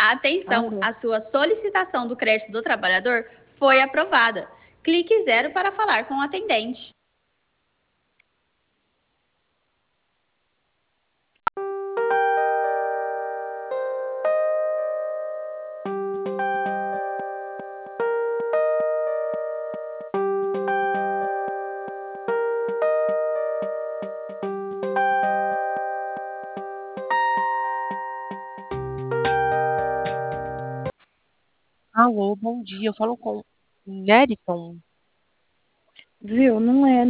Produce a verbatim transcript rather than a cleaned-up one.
Atenção, Alô? a sua solicitação do crédito do trabalhador foi aprovada. Clique zero para falar com o atendente. Alô, bom dia. Eu falo com Neriton. Viu? Não é